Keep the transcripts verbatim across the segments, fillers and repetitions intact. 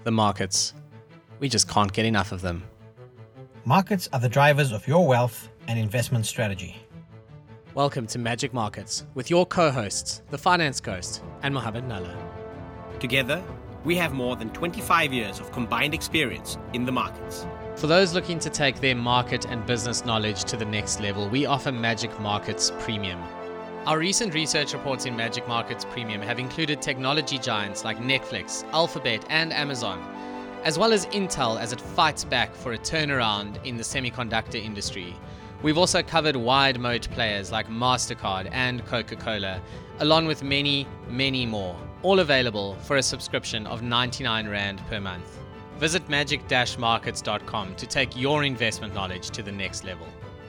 the markets. We just can't get enough of them. Markets are the drivers of your wealth and investment strategy. Welcome to Magic Markets with your co-hosts, the Finance Ghost and Mohammed Nalla. Together, we have more than twenty-five years of combined experience in the markets. For those looking to take their market and business knowledge to the next level, we offer Magic Markets Premium. Our recent research reports in Magic Markets Premium have included technology giants like Netflix, Alphabet, and Amazon, as well as Intel as it fights back for a turnaround in the semiconductor industry. We've also covered wide moat players like MasterCard and Coca-Cola, along with many, many more, all available for a subscription of ninety-nine rand per month. Visit magic markets dot com to take your investment knowledge to the next level.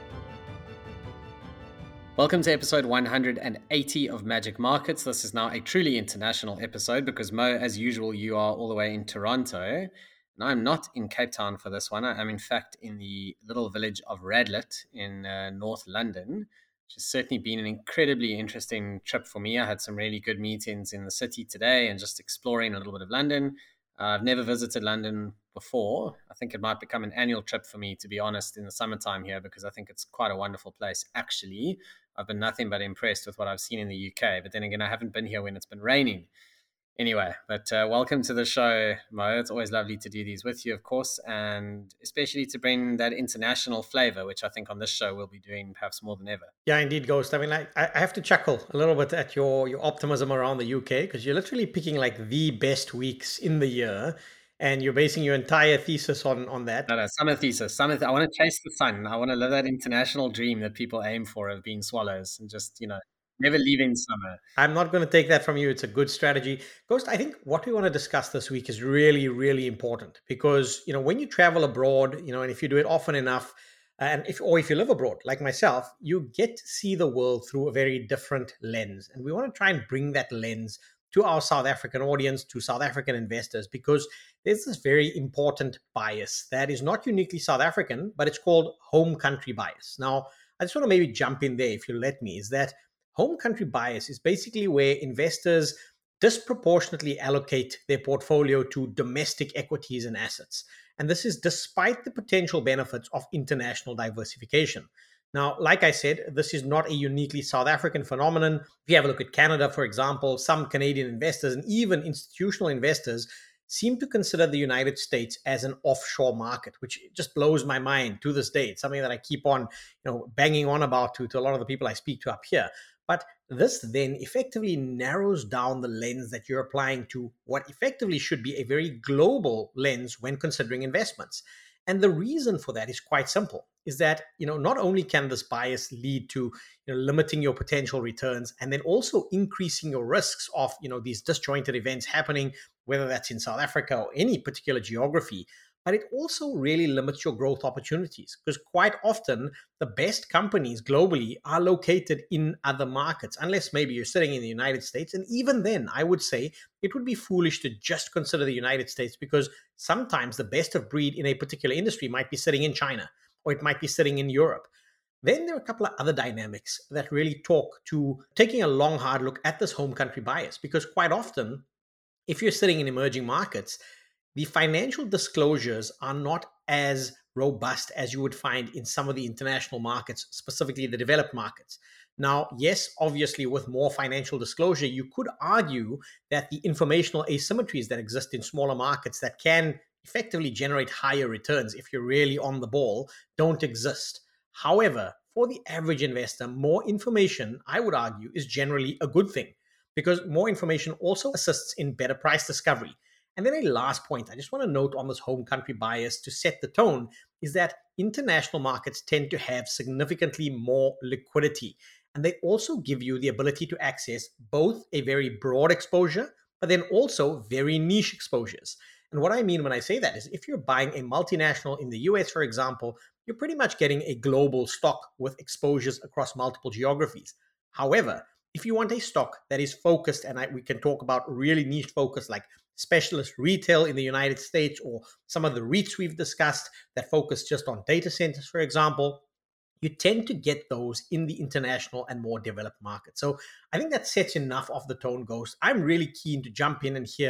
Welcome to episode one hundred eighty of Magic Markets. This is now a truly international episode because Mo, as usual, you are all the way in Toronto. And I'm not in Cape Town for this one. I am in fact in the little village of Radlett in uh, North London, which has certainly been an incredibly interesting trip for me. I had some really good meetings in the city today and just exploring a little bit of London. Uh, I've never visited London before. I think it might become an annual trip for me, to be honest, in the summertime here, because I think it's quite a wonderful place, actually. I've been nothing but impressed with what I've seen in the U K. But then again, I haven't been here when it's been raining. Anyway, but uh, welcome to the show, Mo. It's always lovely to do these with you, of course, and especially to bring that international flavor, which I think on this show we'll be doing perhaps more than ever. Yeah, indeed, Ghost. I mean, I, I have to chuckle a little bit at your, your optimism around the U K, because you're literally picking like the best weeks in the year, and you're basing your entire thesis on, on that. No, no, summer thesis. Summer th- I want to chase the sun. I want to live that international dream that people aim for of being swallows and just, you know, never leaving summer. I'm not going to take that from you. It's a good strategy. Ghost, I think what we want to discuss this week is really, really important because, you know, when you travel abroad, you know, and if you do it often enough, and if or if you live abroad, like myself, you get to see the world through a very different lens. And we want to try and bring that lens to our South African audience, to South African investors, because there's this very important bias that is not uniquely South African, but it's called home country bias. Now, I just want to maybe jump in there, if you let me, is that home country bias is basically where investors disproportionately allocate their portfolio to domestic equities and assets. And this is despite the potential benefits of international diversification. Now, like I said, this is not a uniquely South African phenomenon. If you have a look at Canada, for example, some Canadian investors and even institutional investors seem to consider the United States as an offshore market, which just blows my mind to this day. It's something that I keep on, you know, banging on about to, to a lot of the people I speak to up here. But this then effectively narrows down the lens that you're applying to what effectively should be a very global lens when considering investments. And the reason for that is quite simple, is that, you know, not only can this bias lead to, you know, limiting your potential returns and then also increasing your risks of, you know, these disjointed events happening, whether that's in South Africa or any particular geography, but it also really limits your growth opportunities because quite often the best companies globally are located in other markets, unless maybe you're sitting in the United States. And even then, I would say it would be foolish to just consider the United States because sometimes the best of breed in a particular industry might be sitting in China or it might be sitting in Europe. Then there are a couple of other dynamics that really talk to taking a long, hard look at this home country bias, because quite often, if you're sitting in emerging markets, the financial disclosures are not as robust as you would find in some of the international markets, specifically the developed markets. Now, yes, obviously, with more financial disclosure, you could argue that the informational asymmetries that exist in smaller markets that can effectively generate higher returns if you're really on the ball don't exist. However, for the average investor, more information, I would argue, is generally a good thing because more information also assists in better price discovery. And then a last point I just want to note on this home country bias to set the tone is that international markets tend to have significantly more liquidity. And they also give you the ability to access both a very broad exposure, but then also very niche exposures. And what I mean when I say that is if you're buying a multinational in the U S, for example, you're pretty much getting a global stock with exposures across multiple geographies. However, if you want a stock that is focused, and I, we can talk about really niche focus like specialist retail in the United States or some of the REITs we've discussed that focus just on data centers, for example, you tend to get those in the international and more developed markets. So I think that sets enough of the tone, Ghost. I'm really keen to jump in and hear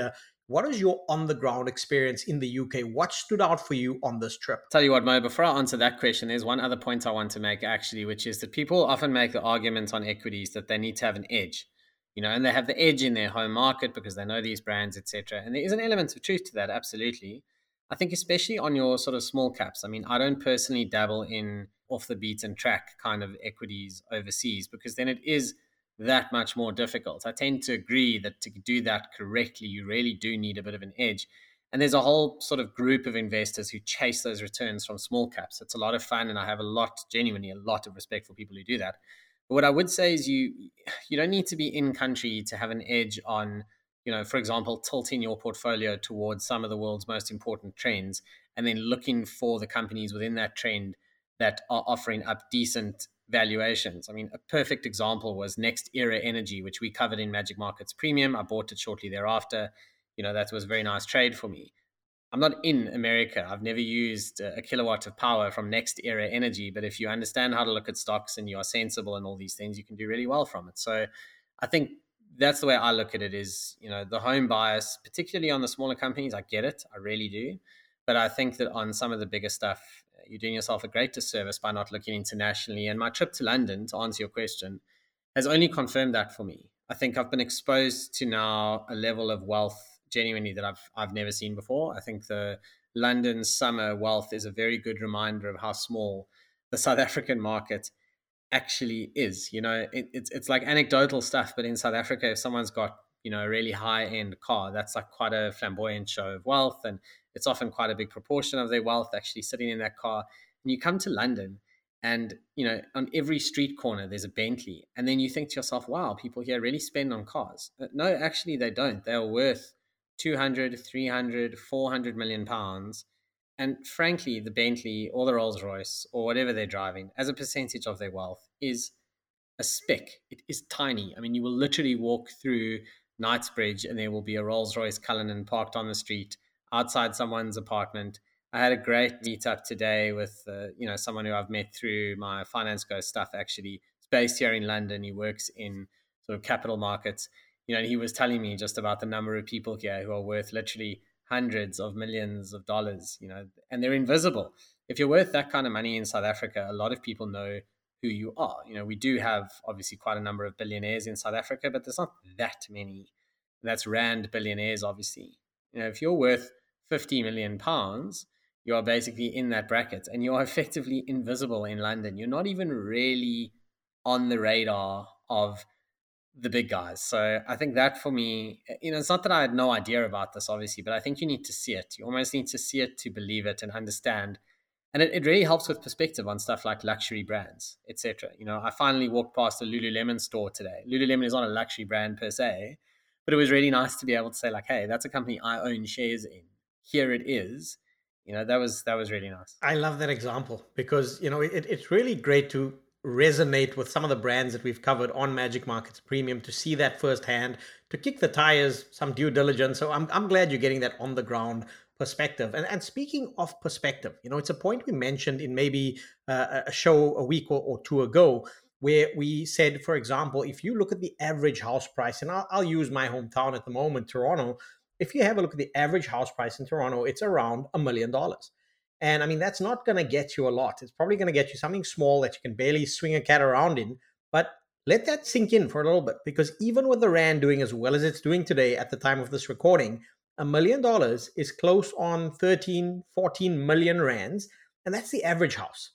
What is your on the ground experience in the U K? What stood out for you on this trip? Tell you what, Mo, before I answer that question, there's one other point I want to make actually, which is that people often make the argument on equities that they need to have an edge, you know, and they have the edge in their home market because they know these brands, et cetera. And there is an element of truth to that, absolutely. I think especially on your sort of small caps. I mean, I don't personally dabble in off the beaten track kind of equities overseas because then it is that much more difficult. I tend to agree that to do that correctly, you really do need a bit of an edge. And there's a whole sort of group of investors who chase those returns from small caps. It's a lot of fun, and I have a lot, genuinely a lot of respect for people who do that. But what I would say is you you don't need to be in country to have an edge on, you know, for example, tilting your portfolio towards some of the world's most important trends and then looking for the companies within that trend that are offering up decent valuations. I mean, a perfect example was Next Era Energy, which we covered in Magic Markets Premium. I bought it shortly thereafter. You know, that was a very nice trade for me. I'm not in America. I've never used a kilowatt of power from Next Era Energy, but if you understand how to look at stocks and you are sensible and all these things, you can do really well from it. So I think that's the way I look at it is, you know, the home bias, particularly on the smaller companies, I get it. I really do. But I think that on some of the bigger stuff, you're doing yourself a great disservice by not looking internationally. And my trip to London, to answer your question, has only confirmed that for me. I think I've been exposed to now a level of wealth genuinely that I've I've never seen before. I think the London summer wealth is a very good reminder of how small the South African market actually is. You know, it, it's it's like anecdotal stuff, but in South Africa, if someone's got, you know, a really high end car, that's like quite a flamboyant show of wealth, and it's often quite a big proportion of their wealth actually sitting in that car. And you come to London, and you know, on every street corner there's a Bentley, and then you think to yourself, wow, people here really spend on cars. No, actually they don't. They are worth two hundred, three hundred, four hundred million pounds. And frankly, the Bentley or the Rolls Royce or whatever they're driving as a percentage of their wealth is a speck. It is tiny. I mean, you will literally walk through Knightsbridge and there will be a Rolls Royce Cullinan parked on the street outside someone's apartment. I had a great meetup today with, uh, you know, someone who I've met through my Finance Go stuff, actually. He's based here in London. He works in sort of capital markets. You know, and he was telling me just about the number of people here who are worth literally hundreds of millions of dollars, you know, and they're invisible. If you're worth that kind of money in South Africa, a lot of people know who you are. You know, we do have obviously quite a number of billionaires in South Africa, but there's not that many. That's Rand billionaires, obviously. You know, if you're worth fifty million pounds, you are basically in that bracket and you are effectively invisible in London. You're not even really on the radar of the big guys. So I think that for me, you know, it's not that I had no idea about this, obviously, but I think you need to see it. You almost need to see it to believe it and understand. And it, it really helps with perspective on stuff like luxury brands, et cetera. You know, I finally walked past a Lululemon store today. Lululemon is not a luxury brand per se, but it was really nice to be able to say like, hey, that's a company I own shares in. Here it is. You know, that was that was really nice. I love that example because, you know, it, it's really great to resonate with some of the brands that we've covered on Magic Markets Premium, to see that firsthand, to kick the tires, some due diligence. So I'm, I'm glad you're getting that on the ground perspective. And, and speaking of perspective, you know, it's a point we mentioned in maybe uh, a show a week or, or two ago, where we said, for example, if you look at the average house price, and I'll, I'll use my hometown at the moment, Toronto. If you have a look at the average house price in Toronto, it's around a million dollars. And I mean, that's not going to get you a lot. It's probably going to get you something small that you can barely swing a cat around in. But let that sink in for a little bit, because even with the Rand doing as well as it's doing today at the time of this recording, a million dollars is close on thirteen, fourteen million Rands. And that's the average house.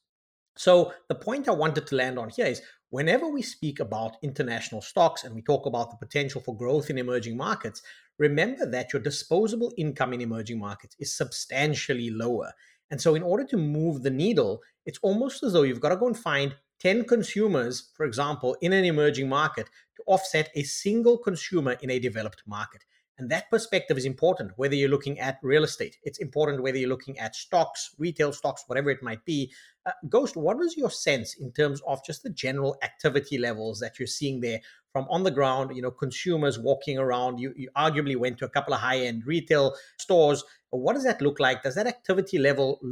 So the point I wanted to land on here is whenever we speak about international stocks and we talk about the potential for growth in emerging markets, remember that your disposable income in emerging markets is substantially lower. And so in order to move the needle, it's almost as though you've got to go and find ten consumers, for example, in an emerging market to offset a single consumer in a developed market. And that perspective is important, whether you're looking at real estate. It's important whether you're looking at stocks, retail stocks, whatever it might be. Uh, Ghost, what is your sense in terms of just the general activity levels that you're seeing there from on the ground, you know, consumers walking around? You, you arguably went to a couple of high-end retail stores. What does that look like? Does that activity level look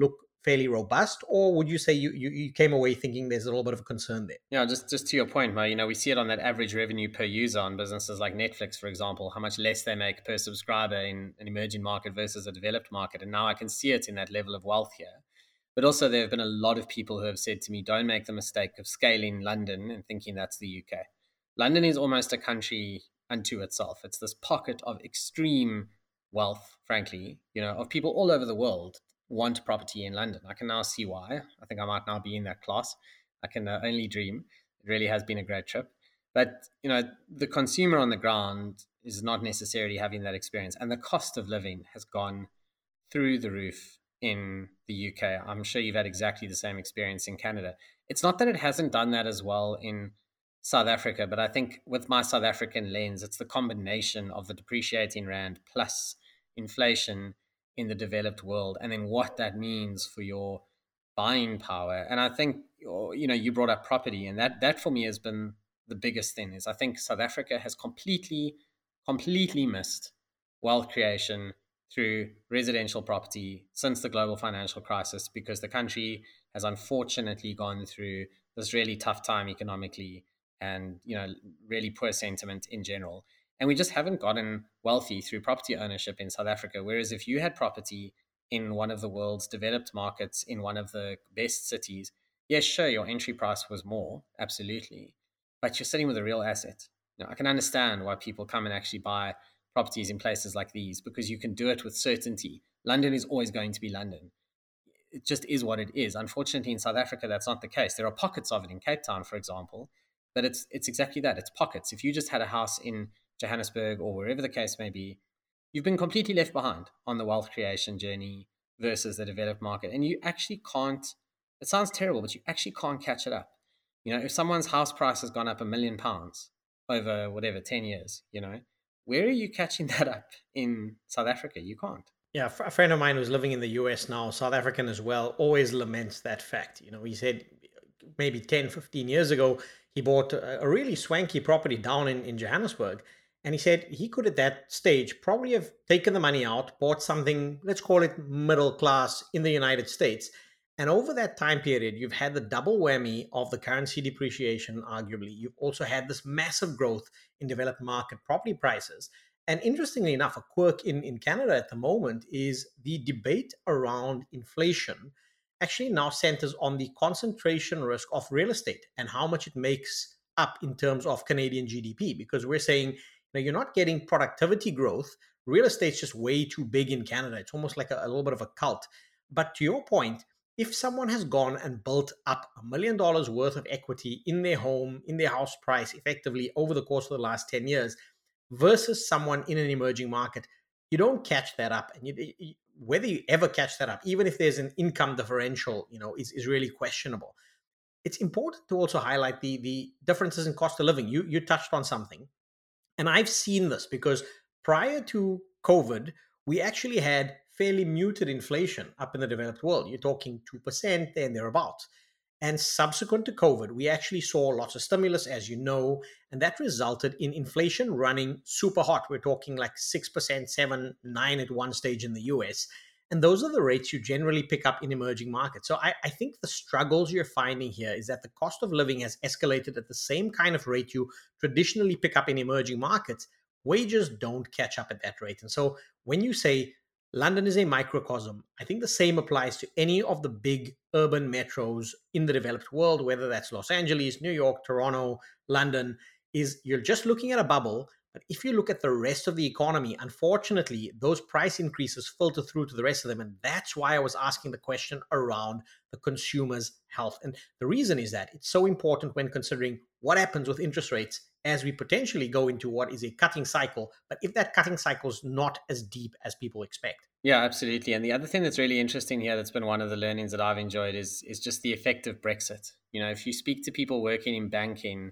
fairly robust, or would you say you, you, you came away thinking there's a little bit of a concern there? Yeah, just just to your point, Mo, you know, we see it on that average revenue per user on businesses like Netflix, for example, how much less they make per subscriber in an emerging market versus a developed market. And now I can see it in that level of wealth here. But also there have been a lot of people who have said to me, don't make the mistake of scaling London and thinking that's the U K. London is almost a country unto itself. It's this pocket of extreme wealth, frankly, you know, of people all over the world want property in London. I can now see why. I think I might now be in that class. I can uh, only dream. It really has been a great trip. But, you know, the consumer on the ground is not necessarily having that experience. And the cost of living has gone through the roof in the U K. I'm sure you've had exactly the same experience in Canada. It's not that it hasn't done that as well in South Africa, but I think with my South African lens, it's the combination of the depreciating rand plus inflation in the developed world, and then what that means for your buying power. And I think, you know, you brought up property, and that that for me has been the biggest thing. Is I think South Africa has completely, completely missed wealth creation through residential property since the global financial crisis, because the country has unfortunately gone through this really tough time economically, and, you know, really poor sentiment in general. And we just haven't gotten wealthy through property ownership in South Africa. Whereas if you had property in one of the world's developed markets, in one of the best cities, yes, sure, your entry price was more, absolutely, but you're sitting with a real asset. You know, I can understand why people come and actually buy properties in places like these, because you can do it with certainty. London is always going to be London. It just is what it is. Unfortunately, in South Africa, that's not the case. There are pockets of it in Cape Town, for example, but it's it's exactly that. It's pockets. If you just had a house in Johannesburg or wherever the case may be, you've been completely left behind on the wealth creation journey versus the developed market. And you actually can't, it sounds terrible, but you actually can't catch it up. You know, if someone's house price has gone up a million pounds over whatever, ten years, you know, where are you catching that up in South Africa? You can't. Yeah, a friend of mine who's living in the U S now, South African as well, always laments that fact. You know, he said maybe ten, fifteen years ago, he bought a, a really swanky property down in, in Johannesburg. And he said he could, at that stage, probably have taken the money out, bought something, let's call it middle class in the United States. And over that time period, you've had the double whammy of the currency depreciation, arguably. You've also had this massive growth in developed market property prices. And interestingly enough, a quirk in, in Canada at the moment is the debate around inflation actually now centers on the concentration risk of real estate and how much it makes up in terms of Canadian G D P. Because we're saying, you know, you're not getting productivity growth. Real estate's just way too big in Canada. It's almost like a, a little bit of a cult. But to your point, if someone has gone and built up a million dollars worth of equity in their home, in their house price, effectively over the course of the last ten years, versus someone in an emerging market, you don't catch that up. And you, you, whether you ever catch that up, even if there's an income differential, you know, is, is really questionable. It's important to also highlight the, the differences in cost of living. You, you touched on something. And I've seen this because prior to COVID, we actually had fairly muted inflation up in the developed world. You're talking two percent and thereabouts. And subsequent to COVID, we actually saw lots of stimulus, as you know, and that resulted in inflation running super hot. We're talking like six percent, seven, nine at one stage in the U S. And those are the rates you generally pick up in emerging markets. So I, I think the struggles you're finding here is that the cost of living has escalated at the same kind of rate you traditionally pick up in emerging markets. Wages don't catch up at that rate. And so when you say London is a microcosm, I think the same applies to any of the big urban metros in the developed world, whether that's Los Angeles, New York, Toronto, London, is you're just looking at a bubble. But if you look at the rest of the economy, unfortunately, those price increases filter through to the rest of them. And that's why I was asking the question around the consumer's health. And the reason is that it's so important when considering what happens with interest rates as we potentially go into what is a cutting cycle. But if that cutting cycle is not as deep as people expect. Yeah, absolutely. And the other thing that's really interesting here, that's been one of the learnings that I've enjoyed, is is just the effect of Brexit. You know, if you speak to people working in banking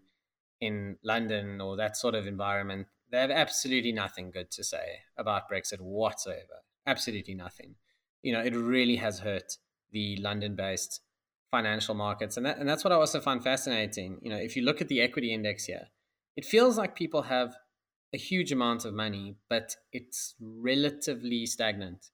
in London or that sort of environment, they have absolutely nothing good to say about Brexit whatsoever. Absolutely nothing. You know, it really has hurt the London-based financial markets. And that, and that's what I also find fascinating. You know, if you look at the equity index here, it feels like people have a huge amount of money, but it's relatively stagnant.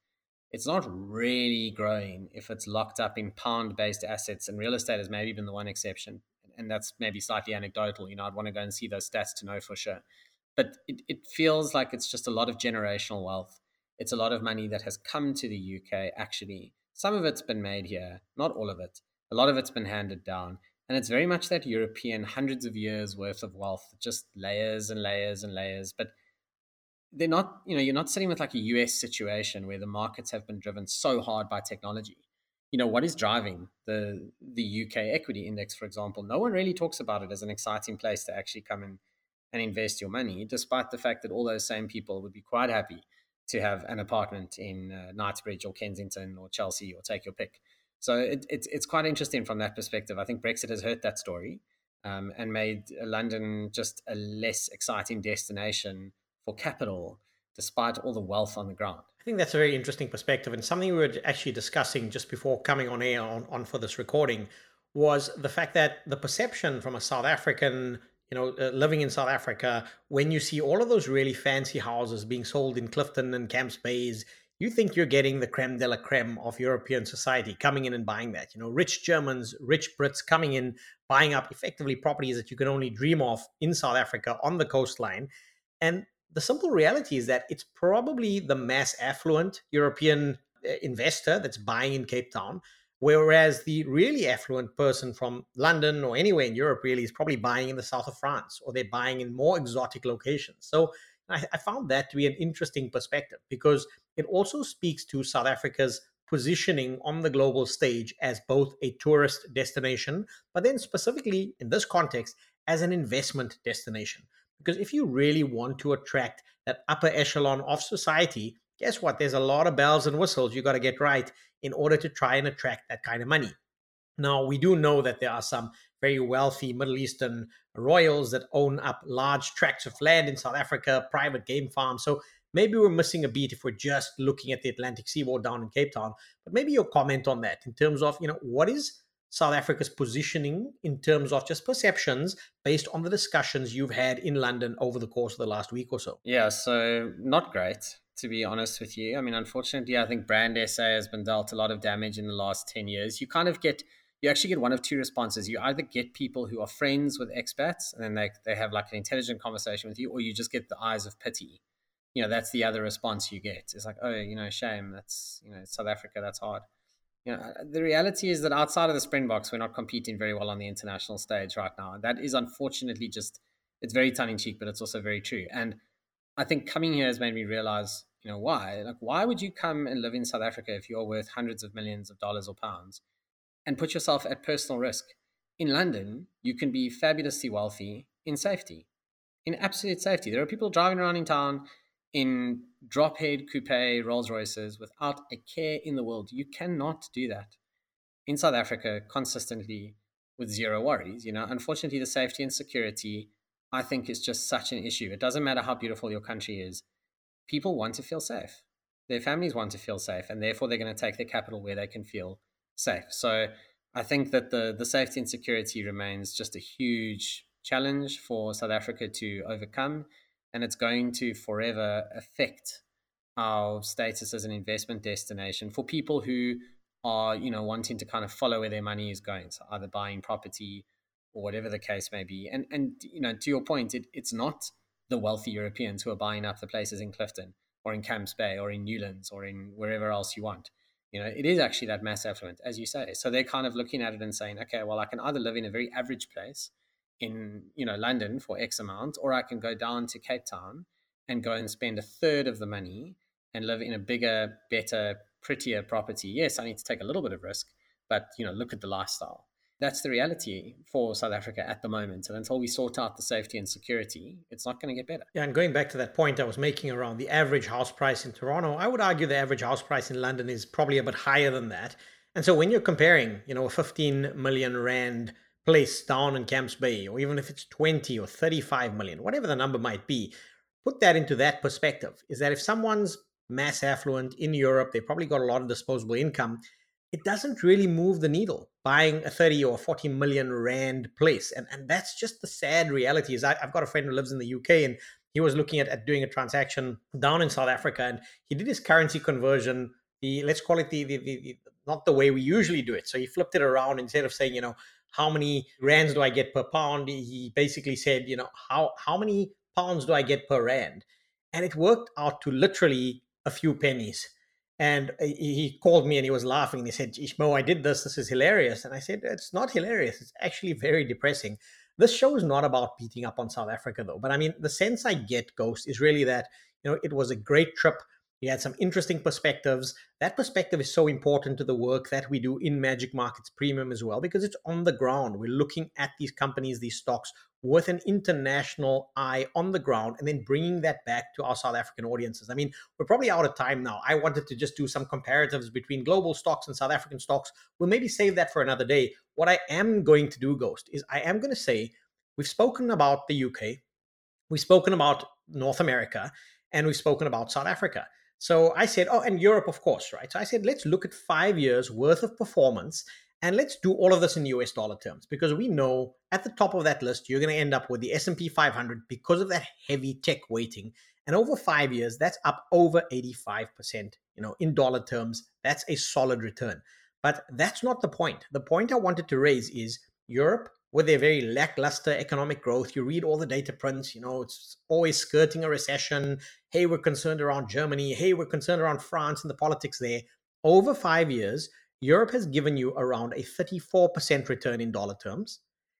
it's not really growing if it's locked up in pound-based assets, and real estate has maybe been the one exception. And that's maybe slightly anecdotal. You know, I'd want to go and see those stats to know for sure. But it, it feels like it's just a lot of generational wealth. It's a lot of money that has come to the U K, actually. Some of it's been made here, not all of it. A lot of it's been handed down. And it's very much that European hundreds of years worth of wealth, just layers and layers and layers. But they're not, you know, you're not sitting with like a U S situation where the markets have been driven so hard by technology. You know, what is driving the the U K equity index, for example? No one really talks about it as an exciting place to actually come in and invest your money, despite the fact that all those same people would be quite happy to have an apartment in uh, Knightsbridge or Kensington or Chelsea, or take your pick. So it, it's it's quite interesting from that perspective. I think Brexit has hurt that story, um, and made London just a less exciting destination for capital, despite all the wealth on the ground. I think that's a very interesting perspective, and something we were actually discussing just before coming on air on, on for this recording was the fact that the perception from a South African, you know, uh, living in South Africa, when you see all of those really fancy houses being sold in Clifton and Camps Bays, you think you're getting the creme de la creme of European society coming in and buying that. You know, rich Germans, rich Brits coming in, buying up effectively properties that you can only dream of in South Africa on the coastline. And the simple reality is that it's probably the mass affluent European uh, investor that's buying in Cape Town, whereas the really affluent person from London or anywhere in Europe really is probably buying in the south of France, or they're buying in more exotic locations. So I, I found that to be an interesting perspective, because it also speaks to South Africa's positioning on the global stage as both a tourist destination, but then specifically in this context, as an investment destination. Because if you really want to attract that upper echelon of society, guess what? There's a lot of bells and whistles you got to get right in order to try and attract that kind of money. Now, we do know that there are some very wealthy Middle Eastern royals that own up large tracts of land in South Africa, private game farms. So maybe we're missing a beat if we're just looking at the Atlantic seaboard down in Cape Town. But maybe your comment on that in terms of, you know, what is South Africa's positioning in terms of just perceptions based on the discussions you've had in London over the course of the last week or so? Yeah, so not great, to be honest with you. I mean, unfortunately, I think brand S A has been dealt a lot of damage in the last ten years. You kind of get, you actually get one of two responses. You either get people who are friends with expats and then they, they have like an intelligent conversation with you, or you just get the eyes of pity. You know, that's the other response you get. It's like, oh, you know, shame. That's, you know, South Africa, that's hard. You know, the reality is that outside of the Springboks, we're not competing very well on the international stage right now. And that is unfortunately just, it's very tongue-in-cheek, but it's also very true. And I think coming here has made me realize, you know, why? Like, why would you come and live in South Africa if you're worth hundreds of millions of dollars or pounds and put yourself at personal risk? In London, you can be fabulously wealthy in safety, in absolute safety. There are people driving around in town in drop-head coupe Rolls Royces without a care in the world. You cannot do that in South Africa consistently with zero worries. You know, unfortunately, the safety and security, I think, is just such an issue. It doesn't matter how beautiful your country is. People want to feel safe. Their families want to feel safe, and therefore they're going to take their capital where they can feel safe. So I think that the, the safety and security remains just a huge challenge for South Africa to overcome. And it's going to forever affect our status as an investment destination for people who are, you know, wanting to kind of follow where their money is going. So either buying property or whatever the case may be. And, and you know, to your point, it, it's not the wealthy Europeans who are buying up the places in Clifton or in Camps Bay or in Newlands or in wherever else you want. You know, it is actually that mass affluent, as you say. So they're kind of looking at it and saying, okay, well, I can either live in a very average place in, you know, London for X amount, or I can go down to Cape Town and go and spend a third of the money and live in a bigger, better, prettier property. Yes, I need to take a little bit of risk, but, you know, look at the lifestyle. That's the reality for South Africa at the moment. And until we sort out the safety and security, it's not going to get better. Yeah, and going back to that point I was making around the average house price in Toronto, I would argue the average house price in London is probably a bit higher than that. And so when you're comparing, you know, a fifteen million rand place down in Camps Bay, or even if it's twenty or thirty-five million, whatever the number might be, put that into that perspective, is that if someone's mass affluent in Europe, they probably got a lot of disposable income, it doesn't really move the needle buying a thirty or forty million rand place. And, and that's just the sad reality. Is I, I've got a friend who lives in the U K, and he was looking at, at doing a transaction down in South Africa, and he did his currency conversion the let's call it the, the, the, the not the way we usually do it. So he flipped it around. Instead of saying, you know, how many rands do I get per pound, he basically said, you know, how how many pounds do I get per rand? And it worked out to literally a few pennies. And he called me and he was laughing. And he said, Ishmo, I did this. This is hilarious. And I said, it's not hilarious. It's actually very depressing. This show is not about beating up on South Africa, though. But I mean, the sense I get, Ghost, is really that, you know, it was a great trip. You had some interesting perspectives. That perspective is so important to the work that we do in Magic Markets Premium as well, because it's on the ground. We're looking at these companies, these stocks, with an international eye on the ground, and then bringing that back to our South African audiences. I mean, we're probably out of time now. I wanted to just do some comparatives between global stocks and South African stocks. We'll maybe save that for another day. What I am going to do, Ghost, is I am going to say we've spoken about the U K, we've spoken about North America, and we've spoken about South Africa. So I said, oh, and Europe, of course, right? So I said, let's look at five years worth of performance, and let's do all of this in U S dollar terms, because we know at the top of that list, you're going to end up with the S and P five hundred because of that heavy tech weighting. And over five years, that's up over eighty-five percent, you know, in dollar terms. That's a solid return. But that's not the point. The point I wanted to raise is Europe, with their very lackluster economic growth. You read all the data prints, you know, it's always skirting a recession. Hey, we're concerned around Germany. Hey, we're concerned around France and the politics there. Over five years, Europe has given you around a thirty-four percent return in dollar terms.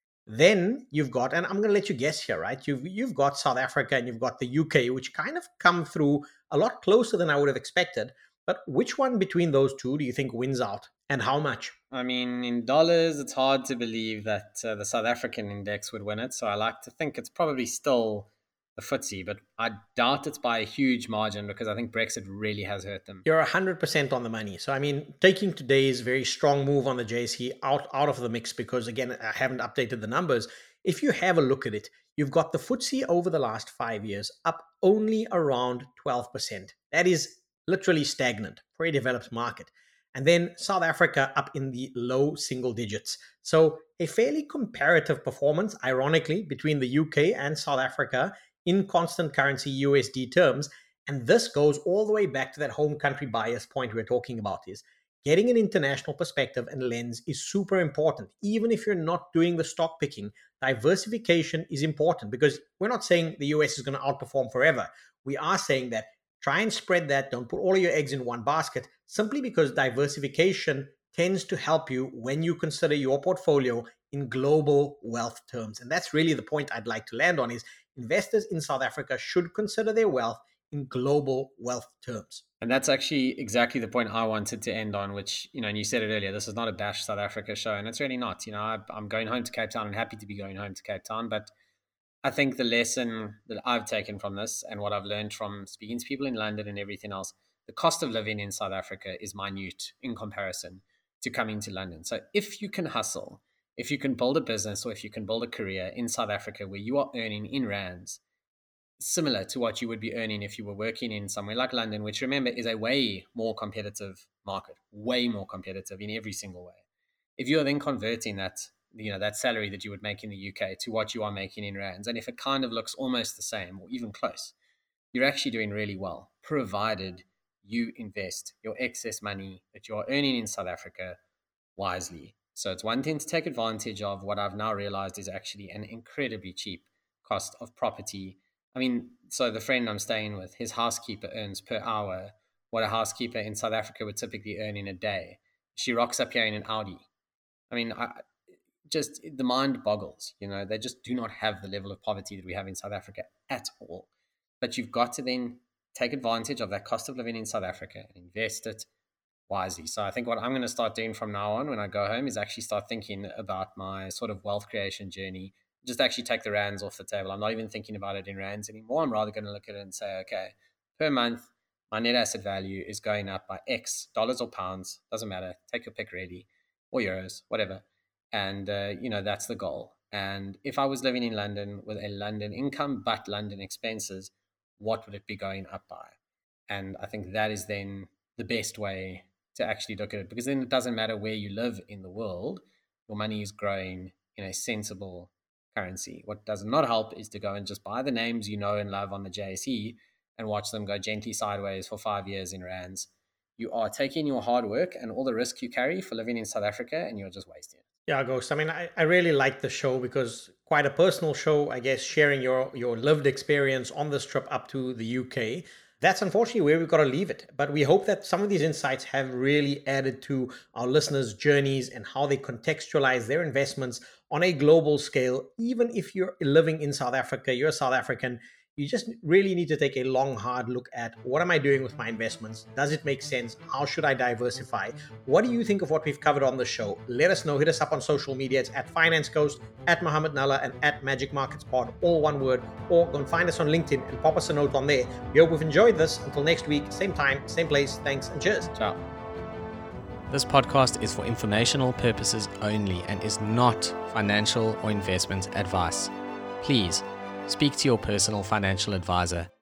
Then you've got, and I'm going to let you guess here, right? You've you've got South Africa and you've got the U K, which kind of come through a lot closer than I would have expected. But which one between those two do you think wins out, and how much? I mean, in dollars, it's hard to believe that uh, the South African index would win it. So I like to think it's probably still the F T S E, but I doubt it's by a huge margin, because I think Brexit really has hurt them. You're one hundred percent on the money. So, I mean, taking today's very strong move on the J S E out, out of the mix, because, again, I haven't updated the numbers. If you have a look at it, you've got the F T S E over the last five years up only around twelve percent. That is literally stagnant for a developed market. And then South Africa up in the low single digits. So a fairly comparative performance, ironically, between the U K and South Africa in constant currency U S D terms. And this goes all the way back to that home country bias point we're talking about, is getting an international perspective and lens is super important. Even if you're not doing the stock picking, diversification is important, because we're not saying the U S is going to outperform forever. We are saying that try and spread that. Don't put all of your eggs in one basket, simply because diversification tends to help you when you consider your portfolio in global wealth terms. And that's really the point I'd like to land on, is investors in South Africa should consider their wealth in global wealth terms. And that's actually exactly the point I wanted to end on, which, you know, and you said it earlier, this is not a Bash South Africa show, and it's really not. You know, I, I'm going home to Cape Town and happy to be going home to Cape Town, but I think the lesson that I've taken from this, and what I've learned from speaking to people in London and everything else, the cost of living in South Africa is minute in comparison to coming to London. So if you can hustle, if you can build a business, or if you can build a career in South Africa where you are earning in rands, similar to what you would be earning if you were working in somewhere like London, which, remember, is a way more competitive market, way more competitive in every single way. If you are then converting that, you know, that salary that you would make in the U K to what you are making in rands, and if it kind of looks almost the same or even close, you're actually doing really well, provided you invest your excess money that you are earning in South Africa wisely. So it's one thing to take advantage of what I've now realized is actually an incredibly cheap cost of property. I mean, so the friend I'm staying with, his housekeeper earns per hour what a housekeeper in South Africa would typically earn in a day. She rocks up here in an Audi. I mean, I, just the mind boggles. You know, they just do not have the level of poverty that we have in South Africa at all. But you've got to then take advantage of that cost of living in South Africa and invest it wisely. So I think what I'm going to start doing from now on when I go home is actually start thinking about my sort of wealth creation journey. Just actually take the rands off the table. I'm not even thinking about it in rands anymore. I'm rather going to look at it and say, okay, per month, my net asset value is going up by X dollars or pounds. Doesn't matter. Take your pick really, or euros, whatever. And, uh, you know, that's the goal. And if I was living in London with a London income, but London expenses, what would it be going up by? And I think that is then the best way to actually look at it, because then it doesn't matter where you live in the world, your money is growing in a sensible currency. What does not help is to go and just buy the names you know and love on the J S E and watch them go gently sideways for five years in rands. you are taking your hard work and all the risk you carry for living in South Africa, and you're just wasting it. Yeah, Ghost. I mean, I, I really like the show because quite a personal show, I guess, sharing your your lived experience on this trip up to the U K. That's unfortunately where we've got to leave it. But we hope that some of these insights have really added to our listeners' journeys and how they contextualize their investments on a global scale. Even if you're living in South Africa, you're a South African, you just really need to take a long, hard look at what am I doing with my investments? Does it make sense? How should I diversify? What do you think of what we've covered on the show? Let us know. Hit us up on social media. It's at Finance Coast, at Mohammed Nalla, and at Magic Markets Pod, all one word. Or go and find us on LinkedIn and pop us a note on there. We hope you've enjoyed this. Until next week, same time, same place. Thanks and cheers. Ciao. This podcast is for informational purposes only and is not financial or investment advice. Please speak to your personal financial advisor